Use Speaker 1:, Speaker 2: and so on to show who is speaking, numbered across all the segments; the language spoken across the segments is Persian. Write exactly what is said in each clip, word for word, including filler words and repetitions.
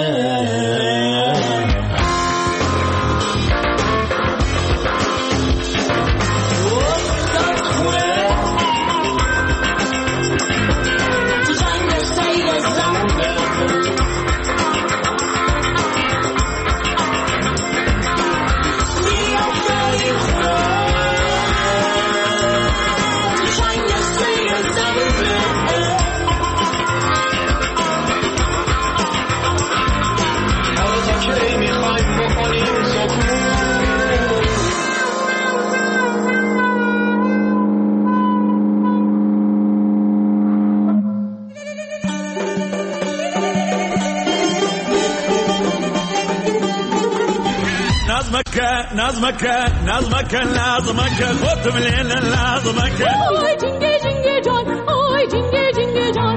Speaker 1: نظمك نظمك نظمك خود مليل نظمك
Speaker 2: آی جنگه جنگه جان آی جنگه جنگه جان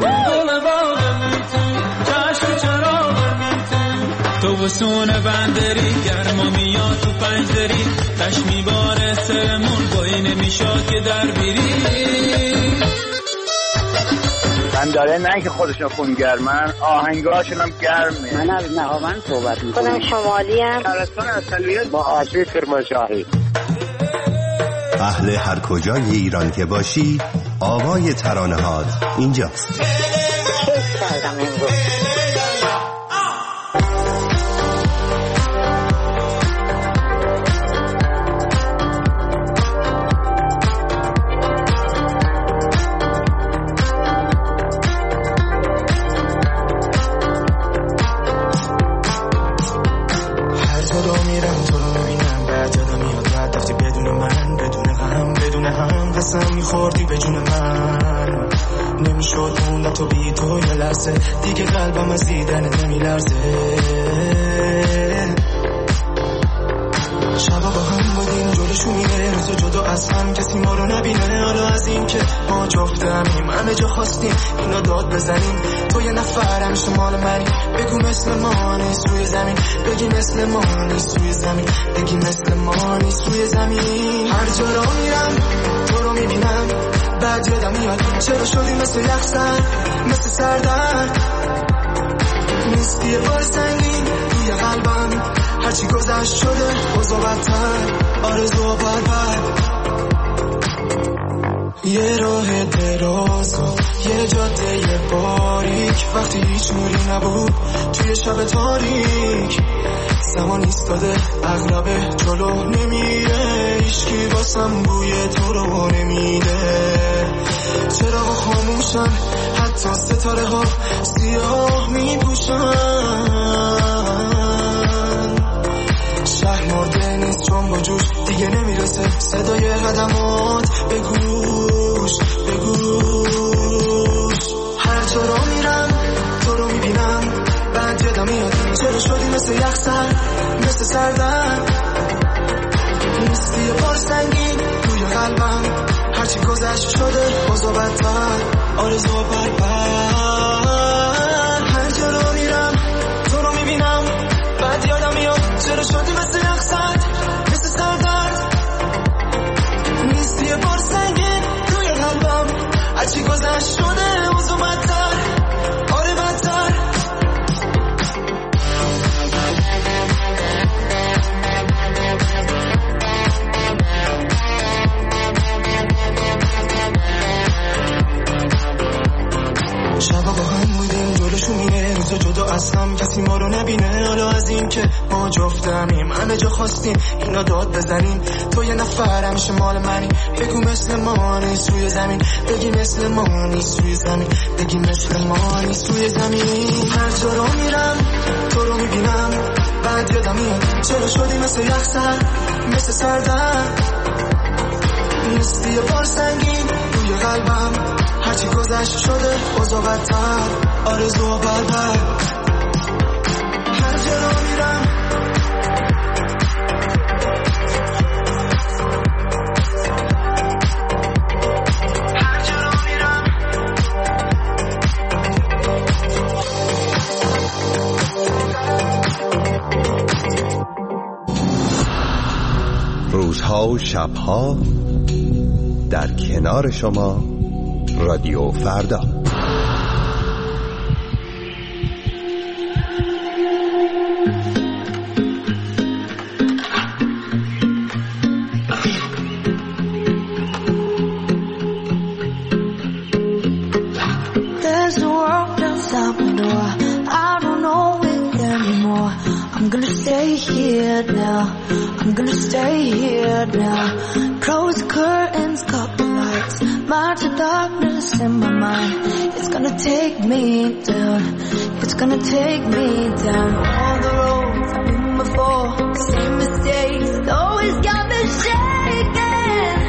Speaker 3: چشم چرا تو بسون بندری گرما میاد تو پنجدری تش میباره سرمون گوی نمیشاد که در بیری
Speaker 4: من داره نه که خودشون خونگرمن آهنگاشون هم گرمه.
Speaker 5: من از نهاوند صحبت میکنم.
Speaker 6: خودم شمالی ام.
Speaker 4: ترستان اصلیت با آبی کرمانشاهی.
Speaker 7: اهل هر کجای ایران که باشی آوای ترانه هات اینجاست.
Speaker 6: کیف کردم امروز.
Speaker 8: خوردی به جون من نمیشد موند تو بی تو یه لحظه دیگه قلبم از دیدن نمیلرزه شبا با هم بودیم جلوشو میره روزو جدا از هم کسی ما رو نبینه حالا از این که ما جفتمیم همه جا خواستیم اینا داد بزنیم تو یه نفر همیشه مال منی بگو مثل ما نیست روی زمین بگی مثل ما نیست روی زمین بگی مثل ما نیست روی زمین هر جا را میرم تو رو میبینم بعد یادم میاد چرا شدی مثل یخزن مثل سردرد نیستی یه بار سنگین توی قلبم هرچی گذشت شده اوضاع بدتر آرزو و بربر یه راه دراز و یه جاده یه باریک وقتی هیچ نوری نبود توی شب تاریک زمان ایستاده اغلبه جلو نمیره هیچکی واسم بوی تو رو نمیده چراغ خاموشن حتی ستاره ها سیاه میپوشن شهر مرده نیست چون با جوش دیگه نمیرسه صدای قدمات به گوش به گوش هر جا را میرم تو رو میبینم بعد یادم میاد چرا شدی مثل یخزن مثل سردرد نیستی یه بار سنگین روی قلبم هرچی گذشت شده اوضاع بدتر آرزو و بربر هر جا را میرم تو رو میبینم بعد یادم میاد چرا شدی مثل یخزن مثل سردرد نیستی یه بار سنگین روی قلبم هرچی گذشت شده اوضاع بدتر آره بدتر شبا با هم بودیم جلوشو میره روزو جدا از هم کسی ما رو نبینه حالا از این که ما جفتمیم همه جا خواستیم اینا داد بزنیم تو یه نفر همیشه مال منی بگو مثل ما نیست روی زمین بگی مثل ما نیست روی زمین بگی مثل ما نیست روی زمین هر جا رو میرم تو رو میبینم بعد یادم میاد چرا شدی مثل یخزن مثل سردرد نیستی یه بار سنگین روی قلبم هرچی گذشت شده اوضاع بدتر آرزو و بربر هر جا را میرم هر جا را میرم
Speaker 7: روزها و شبها در کنار شما رادیو فردا.
Speaker 5: I'm gonna stay here now. I'm gonna stay here now. Close the curtains, cut the lights. March the darkness in my mind. It's gonna take me down. It's gonna take me down. All the roads I've been before, same mistakes, always got me shaking.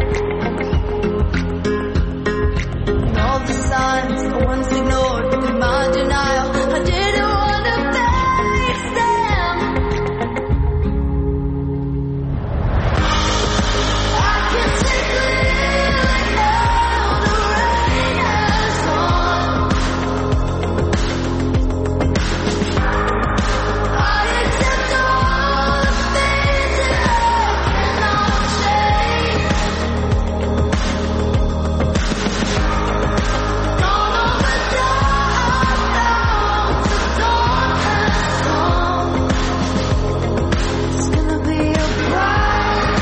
Speaker 5: And all the signs I once ignored with my denial, I didn't want to face them. I can see clearly now, the rain has gone. I accept all the things that I cannot change. Gone over dark clouds, the dawn has come. It's gonna be a bright,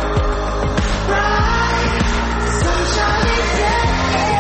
Speaker 5: bright, sunshiny day.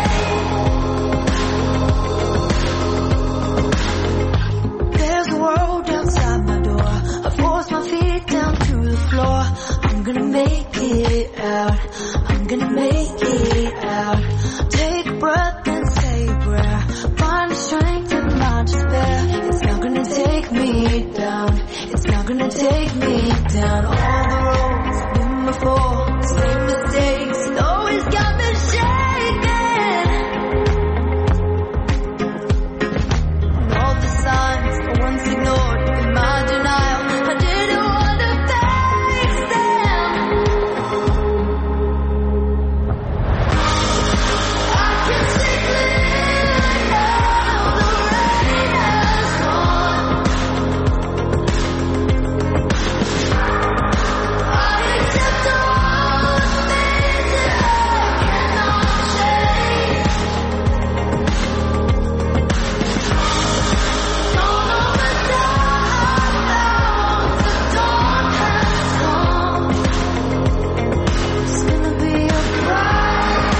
Speaker 5: There's a world outside my door. I force my feet down to the floor. I'm gonna make it out. I'm gonna make it out. Take a breath and say a prayer. Find the strength in my despair. It's not gonna take me down. It's not gonna take me down. All the roads I've been before, same mistakes, it always got me shaking. And all the signs I once ignored in my denial, I didn't want to face them. I can see clearly now, the rain has gone. I accept all the things that I cannot change. Gone over dark clouds, the dawn has come. It's gonna be a bright,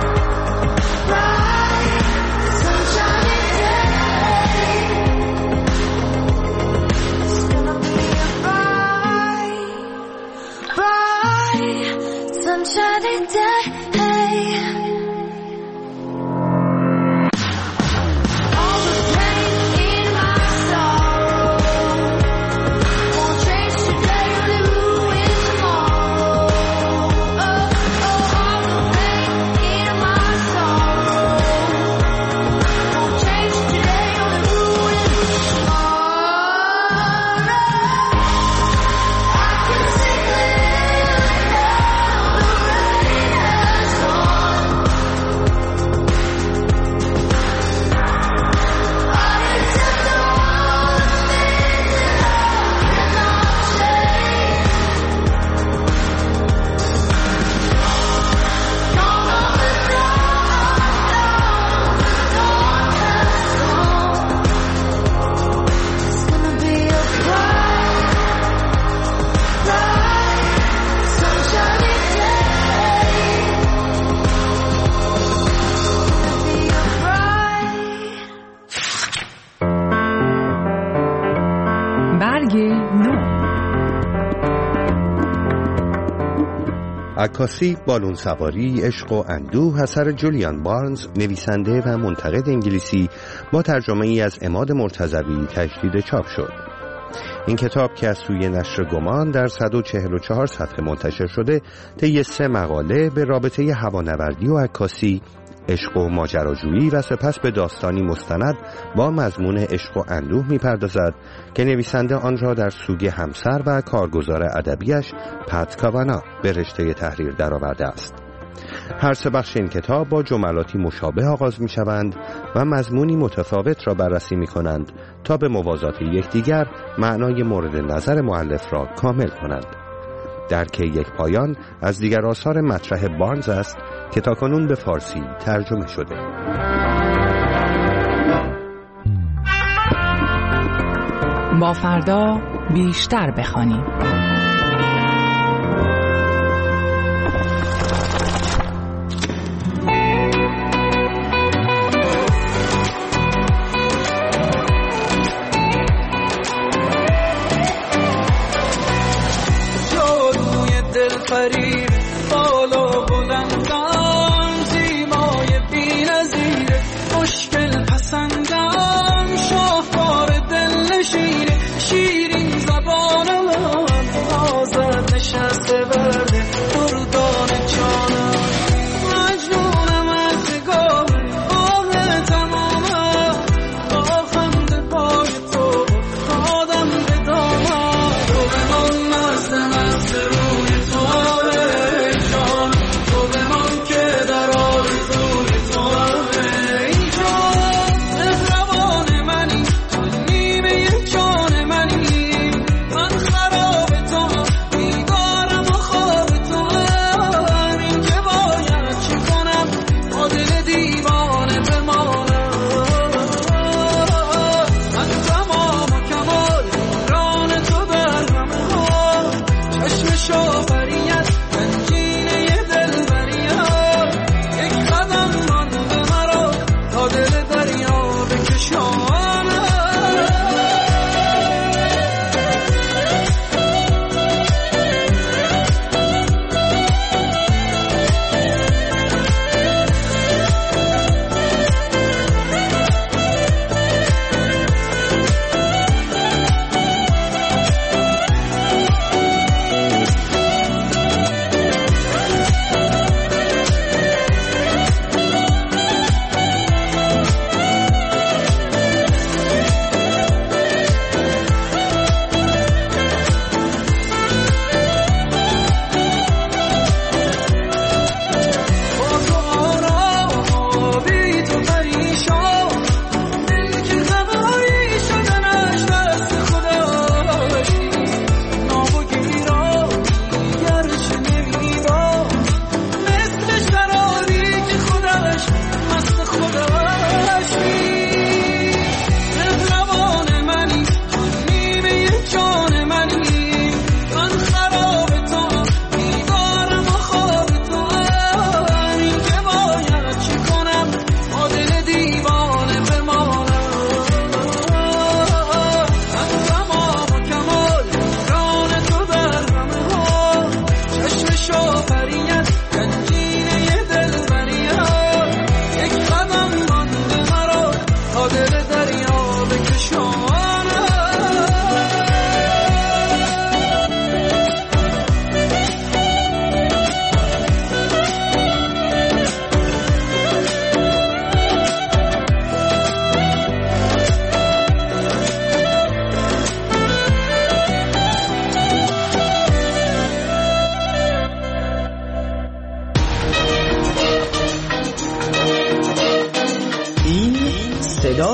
Speaker 5: bright, sunshiny day. It's gonna be a bright, bright, sunshiny day. All the pain in my sorrow won't change today, only ruin tomorrow. Oh, oh, all the pain in my sorrow won't change today, only ruin tomorrow. I can see clearly now, the rain has gone. I accept all the things that I cannot change. Gone over dark clouds, the dawn has come. It's gonna be a bright, bright, sunshiny day. It's gonna be a bright.
Speaker 9: برگ نو.
Speaker 7: عکاسی، بالون سواری، عشق و اندوه اثر جولیان بارنز، نویسنده و منتقد انگلیسی، با ترجمه ای از عماد مرتضوی تجدید چاپ شد. این کتاب که از سوی نشر گمان در صد و چهل و چهار صفحه منتشر شده، طی سه مقاله به رابطه هوانوردی و عکاسی، عشق و ماجراجویی و سپس به داستانی مستند با مضمون عشق و اندوه می‌پردازد که نویسنده آن را در سوگ همسر و کارگزار ادبیش پت کاوانا به رشته تحریر درآورده است. هر سه بخش این کتاب با جملاتی مشابه آغاز می‌شوند و مضمونی متفاوت را بررسی می‌کنند تا به موازات یکدیگر معنای مورد نظر مؤلف را کامل کنند. درک یک پایان از دیگر آثار مطرح بارنز است که تاکنون به فارسی ترجمه شده.
Speaker 9: با فردا بیشتر بخوانیم.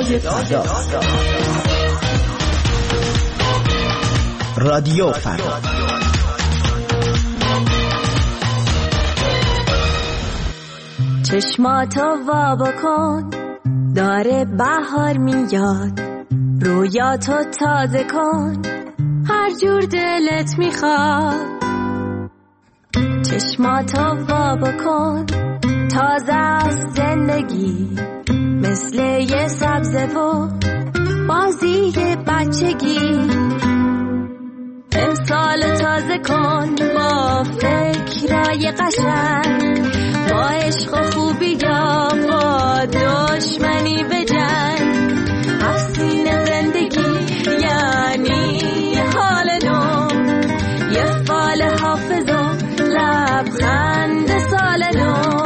Speaker 9: صدای فردا.
Speaker 10: رادیو فردا.
Speaker 5: چشماتو وا بکن، داره بهار میاد، رویاتو تازه کن، هر جور دلت میخواد. چشماتو وا بکن، تازه از زندگی، مثل یه سبزه و بازی بچگی. امسال تازه کن با فکرای قشنگ، با عشق و خوبی یا با دشمنی به جنگ. حسین زندگی یعنی حال نو، یه فال حافظ و لبخند سال نو.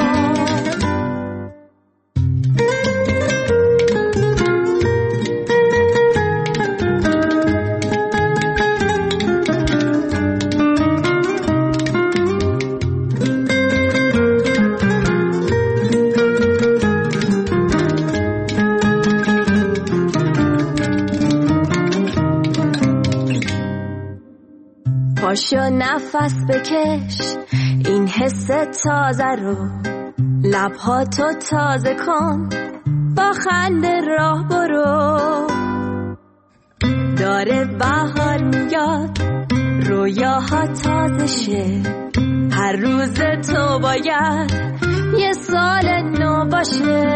Speaker 5: پاشو نفس بکش این حس تازه رو، لبهاتو تازه کن، با خنده راه برو. داره بهار میاد، رویاها تازه شه، هر روز تو باید یه سال نو باشه.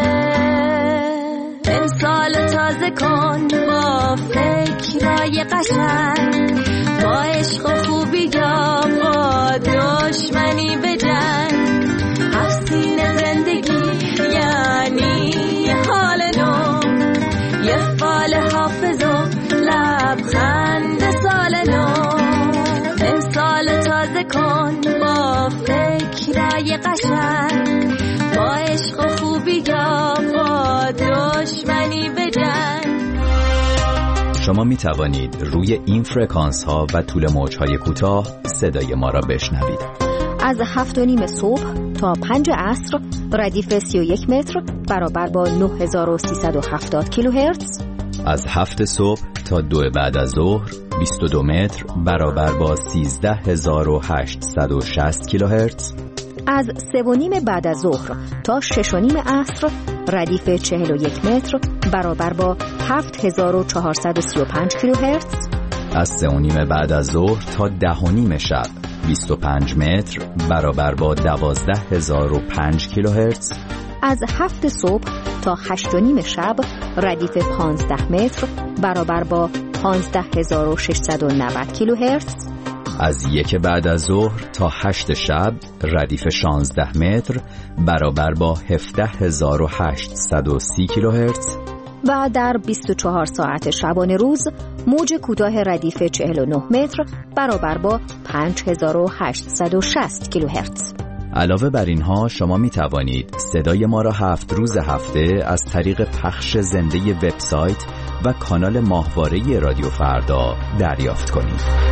Speaker 5: امسال تازه کن با فکرای قشنگ، با عشق و خوبی یا با دشمنی به جنگ. حسین زندگی یعنی حال نو، یه فال حافظ و لبخند سال نو. امسال تازه کن با فکرای قشنگ، با عشق و خوبی یا با دشمنی به جنگ.
Speaker 11: شما می توانید روی این فرکانس ها و طول موج های کوتاه صدای ما را بشنوید.
Speaker 12: از هفت و نیم صبح تا پنج عصر ردیف سی و یک متر برابر با نه هزار و سیصد و هفتاد کیلوهرتز.
Speaker 11: از هفت صبح تا دو بعد از ظهر بیست و دو متر برابر با سیزده هزار و هشتصد و شصت کیلوهرتز.
Speaker 12: از سه و نیم بعد از ظهر تا شش و نیم عصر ردیف چهل و یک متر برابر با هفت هزار و چهارصد و سی و پنج کیلوهرتز.
Speaker 11: از سه و نیم بعد از ظهر تا ده و نیم شب بیست و پنج متر برابر با دوازده هزار و پنج کیلوهرتز.
Speaker 12: از هفت صبح تا هشت و نیم شب ردیف پانزده متر برابر با پانزده هزار و ششصد و نود کیلوهرتز.
Speaker 11: از یک بعد از ظهر تا هشت شب ردیف شانزده متر برابر با هفده هزار و هشتصد و سی کیلوهرتز.
Speaker 12: و در بیست و چهار ساعت شبانه روز موج کوتاه ردیف چهل و نه متر برابر با پنج هزار و هشتصد و شصت کیلوهرتز.
Speaker 11: علاوه بر اینها شما می توانید صدای ما را هفت روز هفته از طریق پخش زنده وبسایت و کانال ماهواره رادیو فردا دریافت کنید.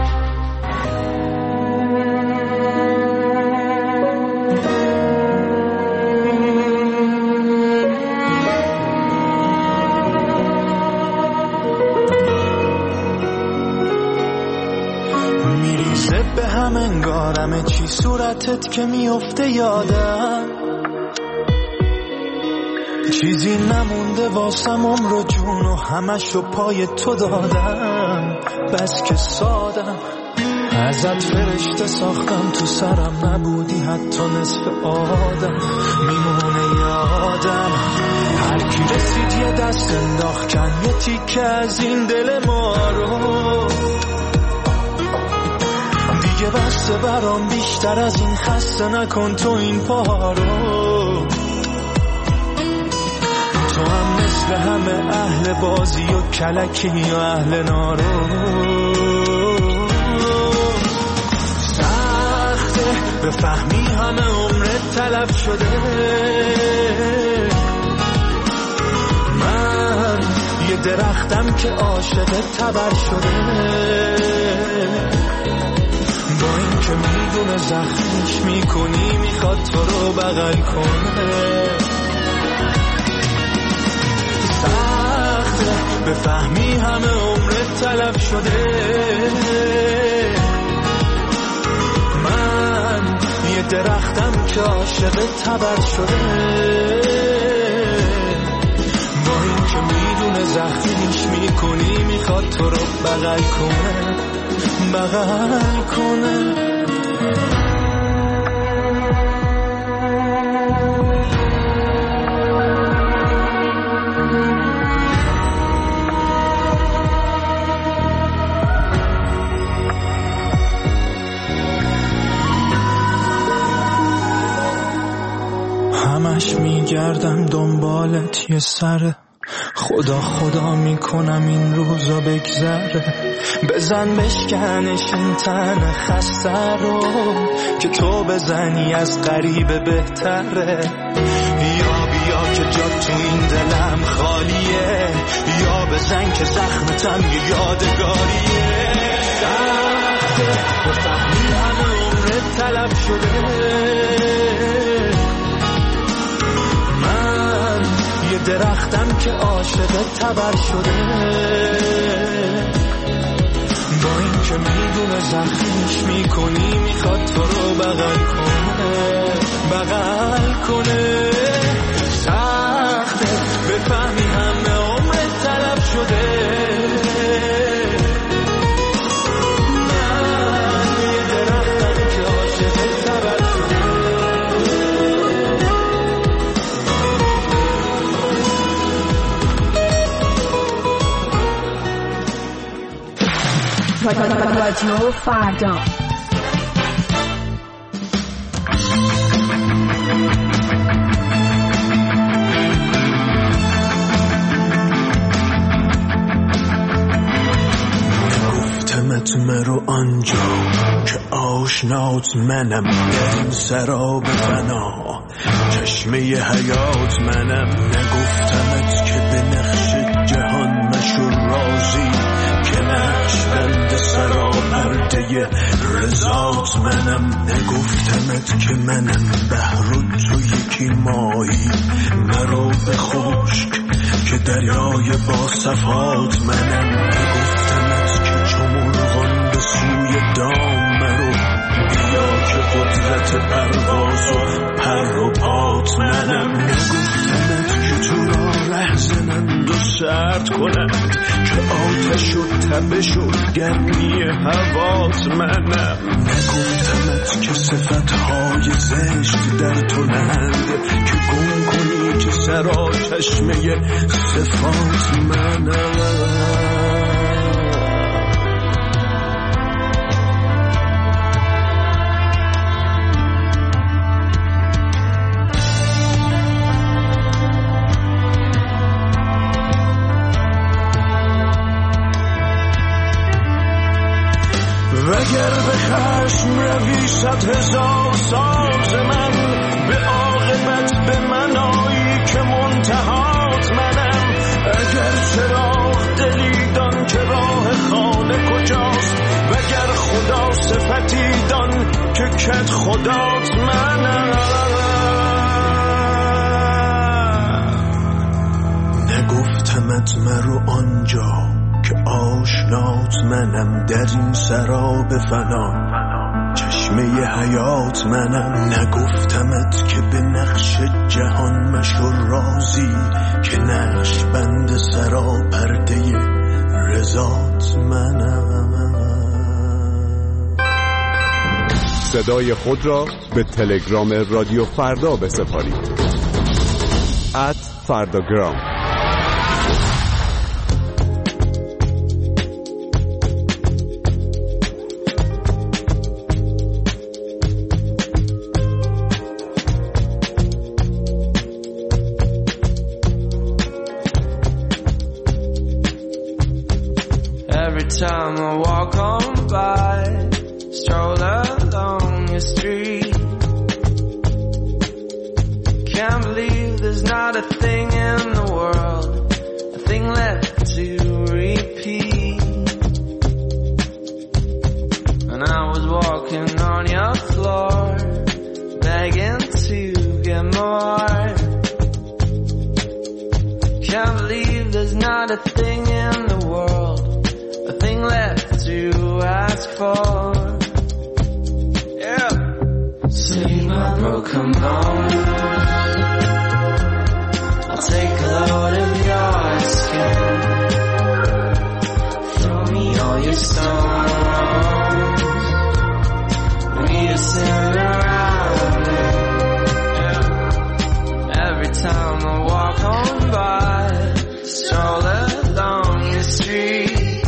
Speaker 8: میریزه به هم انگارم چی صورتت که میفته یادم، چیزی نمونده واسم عمر و جون و همشو پای تو دادم. بس که سادم ازت فرشته ساختم، تو سرم نبودی حتی نصف آدم. میمونه یادم هر کی رسید یه دست انداخت کن یه تیکه از این دل ما رو. دیگه بسته برام بیشتر از این خسته نکن تو این پا رو. تو هم مثل همه اهل بازی و کلکی و اهل نارو. سخته بفهمی همه عمرت تلف شده، من یه درختم که عاشقت تبر شده. با این که میدونه زخمش میکنی میخواد تو رو بغل کنه.
Speaker 3: سخته بفهمی همه عمرت تلف شده. من یه درختم که عاشق تبر شده، با این که میدونه زخمیش میکنی میخواد تو رو بغل کنه بغل کنه. همش میگردم دنبالت یه سره، خدا خدا میکنم این روزا بگذره. بزن بشکنش این تن خسته رو که تو بزنی از غریبه بهتره. یا بیا که جا تو این دلم خالیه، یا بزن که زخمتم یه یادگاریه. سخته بفهمی همه عمرت تلف شده. یه درختم که عاشق تبر شده، با این که میدونه زخمیش میکنی میخواد تو رو بغل کنه بغل کنه. سخته بفهمی همه عمرت تلف شده. من یه درختم که عاشق تبر شده.
Speaker 12: رادیو فردا.
Speaker 8: نگفتمت مرو آنجا که آشنات منم، در این سراب فنا چشمه حیات منم. نگفتمت که به نقش جهان مشو رازی، که نقش بند سرا پرده رضات منم. نگفتمت که منم بحر و تو یکی مایی، مرو به خشک که دریای با صفات منم. نگفتمت که چو مرغان به سوی دام مرو، بیا که قدرت پرواز و پر و پات منم. نگفتمت که تو را رهزنند و سرد کنند، که آتش و تبش و گرمی هوات منم. نگفتمت که صفتهای زشت در تو نهند، که گم کنی که سرا چشمه صفات منم. وگر به خشم روی صد هزار ساز من، به عاقبت به من آیی که منتهات منم. اگر چراغ دلی دان که راه خانه کجاست، وگر خدا صفتی دان که کد خدات منم. نگفتمت مرو آنجا که آشنات منم، در این سراب فنا چشمه حیات منم. نگفتمت که به نقش جهان مشو رازی، که نقش بند سرا پرده رضات منم.
Speaker 10: صدای خود را به تلگرام رادیو فردا بسپارید. ات فرداگرام.
Speaker 13: Time I walk on by, stroll along the street, can't believe there's not a thing in the world, a thing left to repeat. And I was walking on your floor, begging to get more, can't believe there's not a thing for. Yeah. See my broken bones. I'll take a load of your skin. Throw me all your stones. We are sitting around it. Yeah. Every time I walk on by, stroll along your street.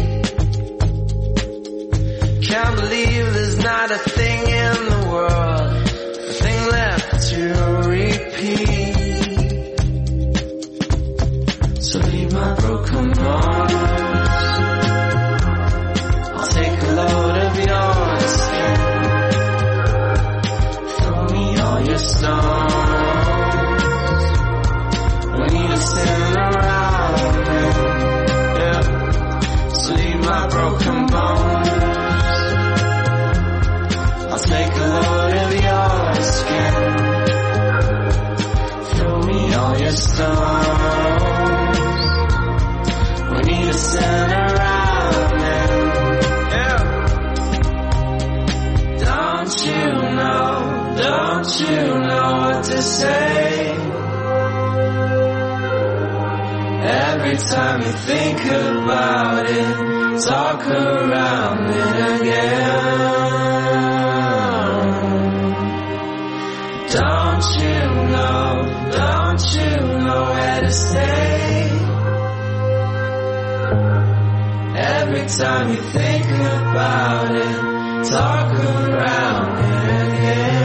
Speaker 13: Can't believe there's not a thing in the world, a thing left to repeat. So leave my broken bones. I'll take a load of your skin. Throw me all your stones. We need to stand around it. Yeah. So leave my broken bones. I'll take a load of your skin. Throw me all your stones. We need to stand around it. Yeah. Don't you know, don't you know what to say? Every time you think about it, talk around it again. Don't you know, don't you know where to stay? Every time you think about it, talk around it again.